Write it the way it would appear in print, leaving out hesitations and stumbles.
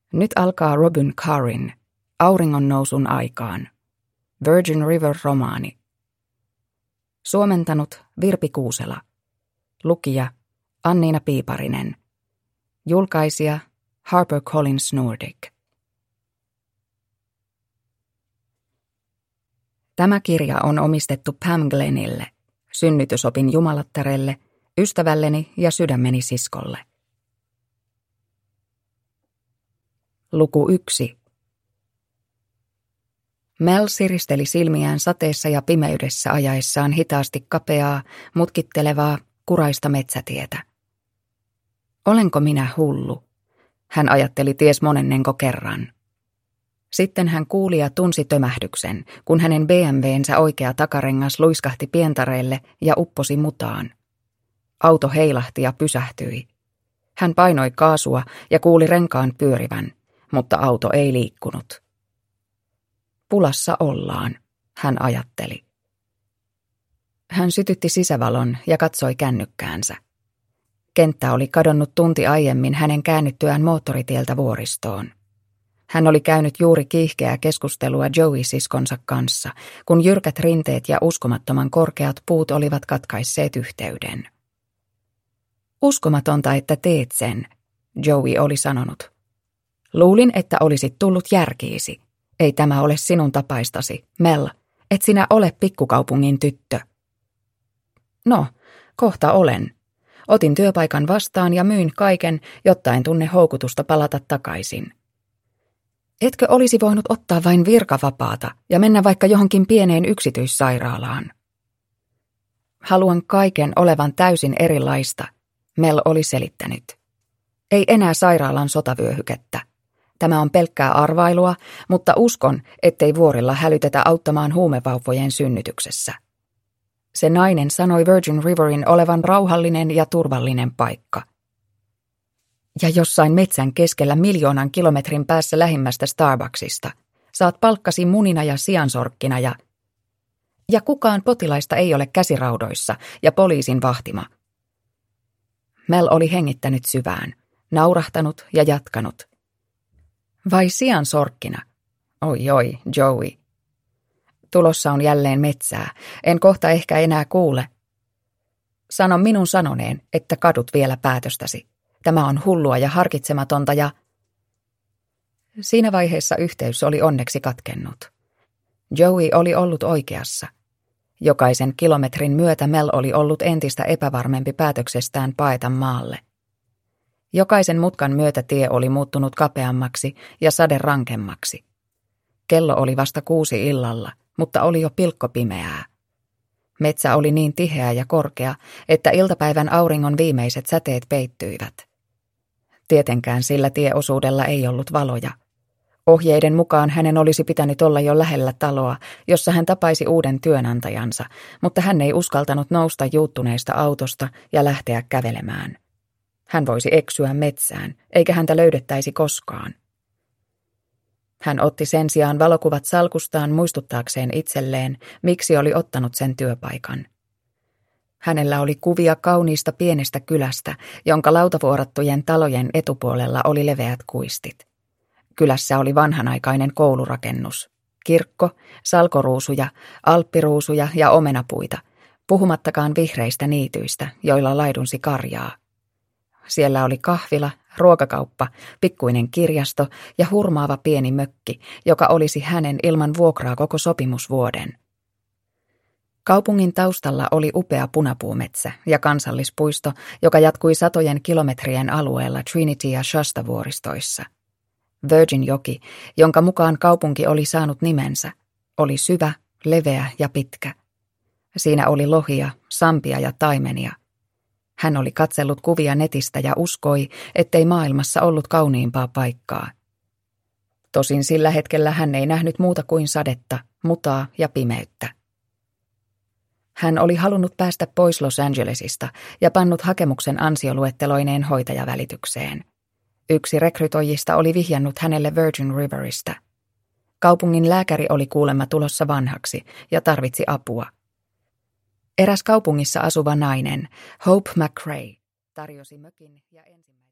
Nyt alkaa Robin Carrin, Auringon nousun aikaan. Virgin River-romaani. Suomentanut Virpi Kuusela. Lukija Anniina Piiparinen. Julkaisija HarperCollins Nordic. Tämä kirja on omistettu Pam Glennille, synnytysopin jumalattarelle, ystävälleni ja sydämeni siskolle. Luku 1. Mel siristeli silmiään sateessa ja pimeydessä ajaessaan hitaasti kapeaa, mutkittelevaa, kuraista metsätietä. Olenko minä hullu? Hän ajatteli ties monennenko kerran. Sitten hän kuuli ja tunsi tömähdyksen, kun hänen BMWnsä oikea takarengas luiskahti pientareelle ja upposi mutaan. Auto heilahti ja pysähtyi. Hän painoi kaasua ja kuuli renkaan pyörivän, mutta auto ei liikkunut. Pulassa ollaan, hän ajatteli. Hän sytytti sisävalon ja katsoi kännykkäänsä. Kenttä oli kadonnut tunti aiemmin hänen käännyttyään moottoritieltä vuoristoon. Hän oli käynyt juuri kiihkeää keskustelua Joey-siskonsa kanssa, kun jyrkät rinteet ja uskomattoman korkeat puut olivat katkaisseet yhteyden. Uskomatonta, että teet sen, Joey oli sanonut. Luulin, että olisit tullut järkiisi. Ei tämä ole sinun tapaistasi, Mel, et sinä ole pikkukaupungin tyttö. No, kohta olen. Otin työpaikan vastaan ja myin kaiken, jotta en tunne houkutusta palata takaisin. Etkö olisi voinut ottaa vain virkavapaata ja mennä vaikka johonkin pieneen yksityissairaalaan? Haluan kaiken olevan täysin erilaista, Mel oli selittänyt. Ei enää sairaalan sotavyöhykettä. Tämä on pelkkää arvailua, mutta uskon, ettei vuorilla hälytetä auttamaan huumevauvojen synnytyksessä. Se nainen sanoi Virgin Riverin olevan rauhallinen ja turvallinen paikka. Ja jossain metsän keskellä 1,000,000 kilometrin päässä lähimmästä Starbucksista saat palkkasi munina ja siansorkkina ja kukaan potilaista ei ole käsiraudoissa ja poliisin vahtima. Mel oli hengittänyt syvään, naurahtanut ja jatkanut. Vai siansorkkina? Oi, Joey. Tulossa on jälleen metsää. En kohta ehkä enää kuule. Sano minun sanoneen, että kadut vielä päätöstäsi. Tämä on hullua ja harkitsematonta ja... Siinä vaiheessa yhteys oli onneksi katkennut. Joey oli ollut oikeassa. Jokaisen kilometrin myötä Mel oli ollut entistä epävarmempi päätöksestään paeta maalle. Jokaisen mutkan myötä tie oli muuttunut kapeammaksi ja sade rankemmaksi. Kello oli vasta 6 illalla, mutta oli jo pilkkopimeää. Metsä oli niin tiheä ja korkea, että iltapäivän auringon viimeiset säteet peittyivät. Tietenkään sillä tieosuudella ei ollut valoja. Ohjeiden mukaan hänen olisi pitänyt olla jo lähellä taloa, jossa hän tapaisi uuden työnantajansa, mutta hän ei uskaltanut nousta juuttuneesta autosta ja lähteä kävelemään. Hän voisi eksyä metsään, eikä häntä löydettäisi koskaan. Hän otti sen sijaan valokuvat salkustaan muistuttaakseen itselleen, miksi oli ottanut sen työpaikan. Hänellä oli kuvia kauniista pienestä kylästä, jonka lautavuorattujen talojen etupuolella oli leveät kuistit. Kylässä oli vanhanaikainen koulurakennus, kirkko, salkoruusuja, alppiruusuja ja omenapuita, puhumattakaan vihreistä niityistä, joilla laidunsi karjaa. Siellä oli kahvila, ruokakauppa, pikkuinen kirjasto ja hurmaava pieni mökki, joka olisi hänen ilman vuokraa koko sopimusvuoden. Kaupungin taustalla oli upea punapuumetsä ja kansallispuisto, joka jatkui satojen kilometrien alueella Trinity- ja Shasta-vuoristoissa. Virgin-joki, jonka mukaan kaupunki oli saanut nimensä, oli syvä, leveä ja pitkä. Siinä oli lohia, sampia ja taimenia. Hän oli katsellut kuvia netistä ja uskoi, ettei maailmassa ollut kauniimpaa paikkaa. Tosin sillä hetkellä hän ei nähnyt muuta kuin sadetta, mutaa ja pimeyttä. Hän oli halunnut päästä pois Los Angelesista ja pannut hakemuksen ansioluetteloineen hoitajavälitykseen. Yksi rekrytoijista oli vihjannut hänelle Virgin Riveristä. Kaupungin lääkäri oli kuulemma tulossa vanhaksi ja tarvitsi apua. Eräs kaupungissa asuva nainen, Hope McCrae, tarjosi mökin ja ensimmäisen